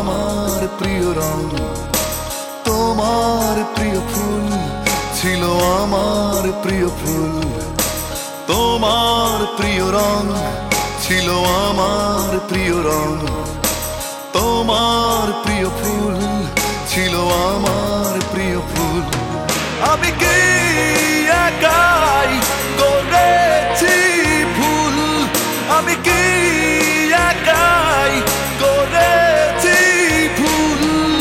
আমার প্রিয় রং, তোমার প্রিয় ফুল ছিল আমার প্রিয় ফুল। তোমার প্রিয় রং ছিল আমার প্রিয় রং, তোমার প্রিয় ফুল ছিল আমার প্রিয় ফুল। আমি কি একাই করেছি ভুল? আমি কি একাই করেছি ভুল?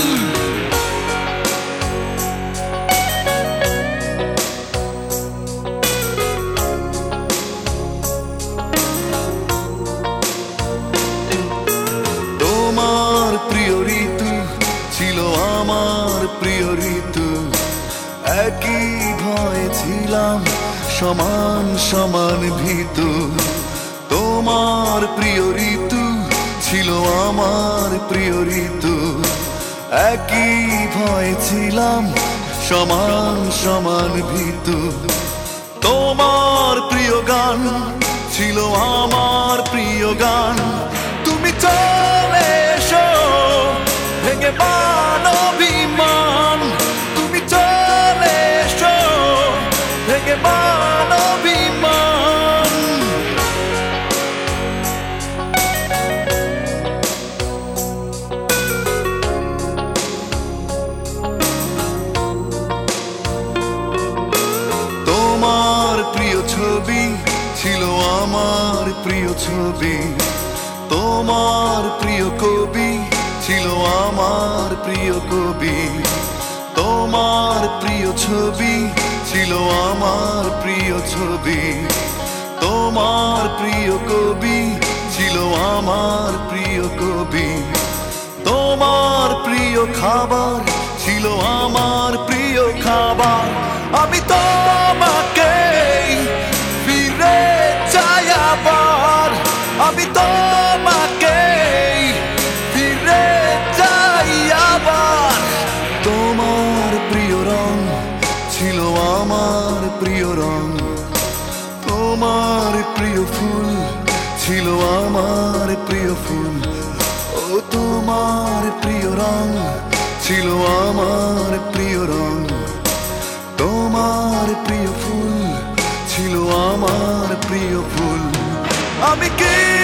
তোমার প্রিয় ঋতু ছিল আমার প্রিয় ঋতু, একই ভয়ে ছিলাম সমান সমান ভীতু। তোমার প্রিয় ঋতু ছিল আমার প্রিয় ঋতু, একই ভয়ে ছিলাম সমান সমান ভীতু। তোমার প্রিয় গান ছিল আমার প্রিয় গান, তুমি চলে এসো ভেঙে মানবিমান। তুমি চলে এসো ভেঙে মানবিমান। তোমার প্রিয় ছবি ছিল আমার প্রিয় ছবি, তোমার প্রিয় কবি ছিল আমার প্রিয় কবি। তোমার প্রিয় ছবি ছিল আমার প্রিয় ছবি, তোমার প্রিয় কবি ছিল আমার প্রিয় কবি। তোমার প্রিয় খাবার ছিল আমার প্রিয় খাবার। আমি তোমাকে ফিরে চাই আবার, আমি তোমাকে ফিরে চাই আবার। তোমার প্রিয় রং ছিল আমার প্রিয় রং, তোমার প্রিয় ফুল ছিল আমার প্রিয় ফুল। ও তোমার প্রিয় রং ছিল আমার প্রিয় রং, তোমার প্রিয় ফুল ছিল আমার প্রিয় ফুল। আমি কি